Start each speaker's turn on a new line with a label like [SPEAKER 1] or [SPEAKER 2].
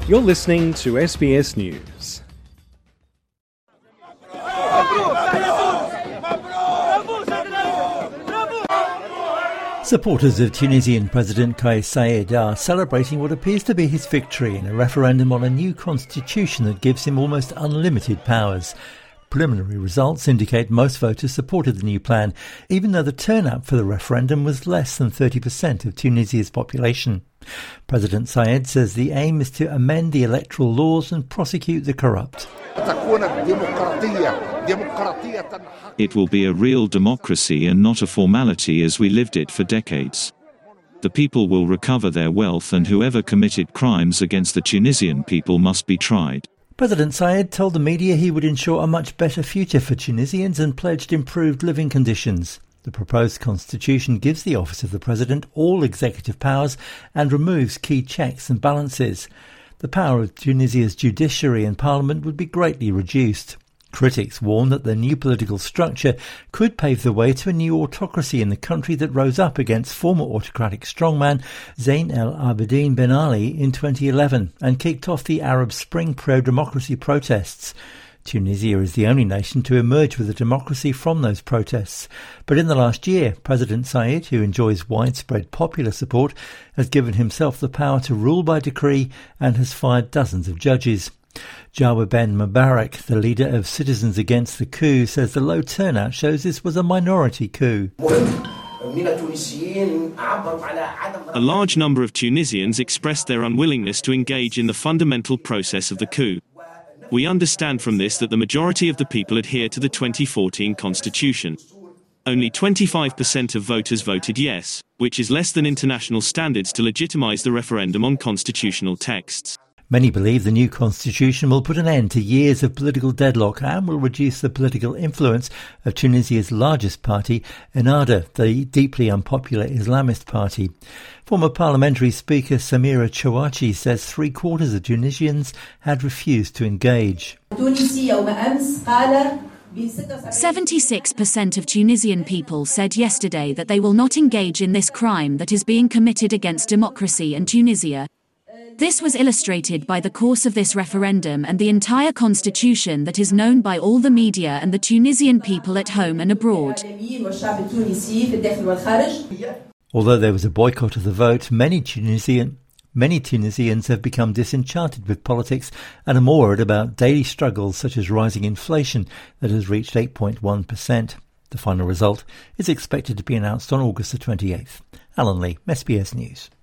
[SPEAKER 1] You're listening to SBS News.
[SPEAKER 2] Supporters of Tunisian President Kais Saied are celebrating what appears to be his victory in a referendum on a new constitution that gives him almost unlimited powers. Preliminary results indicate most voters supported the new plan, even though the turnout for the referendum was less than 30% of Tunisia's population. President Saied says the aim is to amend the electoral laws and prosecute the corrupt.
[SPEAKER 3] It will be a real democracy and not a formality as we lived it for decades. The people will recover their wealth, and whoever committed crimes against the Tunisian people must be tried.
[SPEAKER 2] President Saied told the media he would ensure a much better future for Tunisians and pledged improved living conditions. The proposed constitution gives the office of the president all executive powers and removes key checks and balances. The power of Tunisia's judiciary and parliament would be greatly reduced. Critics warn that the new political structure could pave the way to a new autocracy in the country that rose up against former autocratic strongman Zain El Abidine Ben Ali in 2011 and kicked off the Arab Spring pro-democracy protests. Tunisia is the only nation to emerge with a democracy from those protests. But in the last year, President Saied, who enjoys widespread popular support, has given himself the power to rule by decree and has fired dozens of judges. Jawad Ben Mubarak, the leader of Citizens Against the Coup, says the low turnout shows this was a minority coup.
[SPEAKER 4] A large number of Tunisians expressed their unwillingness to engage in the fundamental process of the coup. We understand from this that the majority of the people adhere to the 2014 constitution. Only 25% of voters voted yes, which is less than international standards to legitimize the referendum on constitutional texts.
[SPEAKER 2] Many believe the new constitution will put an end to years of political deadlock and will reduce the political influence of Tunisia's largest party, Ennahda, the deeply unpopular Islamist party. Former parliamentary speaker Samira Chouachi says 3/4 of Tunisians had refused to engage.
[SPEAKER 5] 76% of Tunisian people said yesterday that they will not engage in this crime that is being committed against democracy and Tunisia. This was illustrated by the course of this referendum and the entire constitution that is known by all the media and the Tunisian people at home and abroad.
[SPEAKER 2] Although there was a boycott of the vote, many Tunisians have become disenchanted with politics and are more worried about daily struggles such as rising inflation that has reached 8.1%. The final result is expected to be announced on August the 28th. Alan Lee, SBS News.